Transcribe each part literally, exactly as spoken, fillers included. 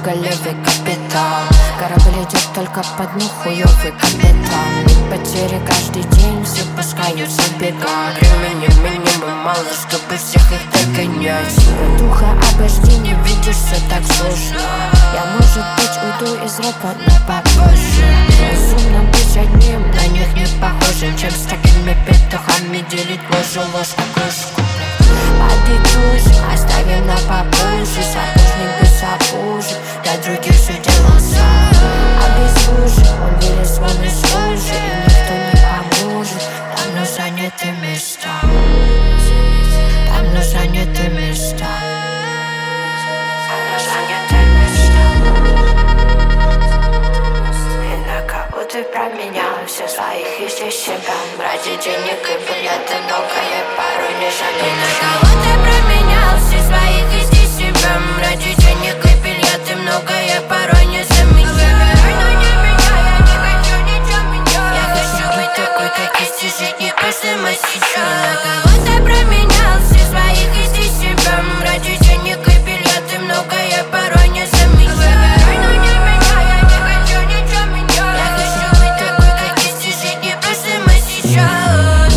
многолевый капитал. Корабль идет только по дну, хуёвый капитан. И потери каждый день, все пускают забегать. Времени минимум мало, чтобы всех их догонять. Духа обожди, не видишь, все так сложно. Я, может быть, уйду из рэпа, но попозже. Разумно быть одним, на них не похожим, чем с такими петухами делить ложу, ложку, кружку. Подытожим, оставим на попозже. Сапожник без сапожек, для других все делал сам. Обезвожен, он вылез вон из лужи, и никто не поможет. Там но заняты места, там но заняты места, там но заняты места. И на кого ты променял все своих и здесь себя? Ради денег и билеты многое порой не жалею. На кого ты променял все своих и здесь себя? Ради денег и билеты многое порой не замечаю. Я хочу быть такой, как есть, и жить не каждым, а сейчас. На кого ты променял все своих и здесь себя? Ради денег и билеты многое порой не замечаю. Я хочу быть такой, как есть, и жить не каждым, а сейчас.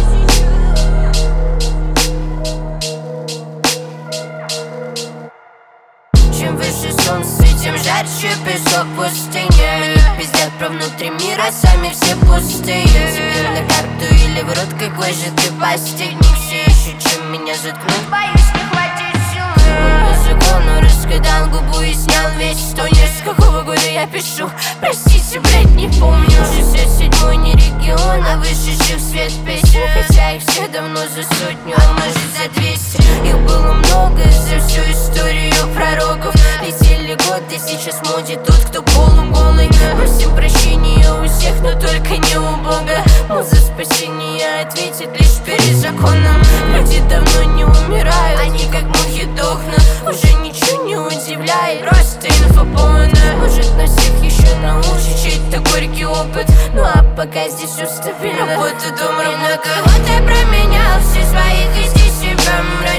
Чем выше солнце, тем жарче песок пустыни. Мне пиздят про внутри мира, сами все пустые. Тебе на карту или в рот, какой же ты постельник? Все ищут, чем меня заткнуть, боюсь, не хватит силы. Он по закону раскидал губу и снял весь тонер. С какого года я пишу? Простите, блять, не помню. шестьдесят седьмой не регион, а вышедших в свет песен. Хотя их все давно за сотню, а может за двести. Их было много за всю историю пророков. Летели годы, сейчас в моде тот, кто полуголый. Просим прощения у всех, но только не у Бога. Мол, за спасение ответит лишь перед законом. Люди давно не умирают, они как мухи дохнут. Уже ничего не удивляет, просто инфа полная. Может, нас всех еще научит чей-то горький опыт. Ну а пока здесь все стабильно, работа, дом, ровно. На кого ты променял все своих и здесь себя?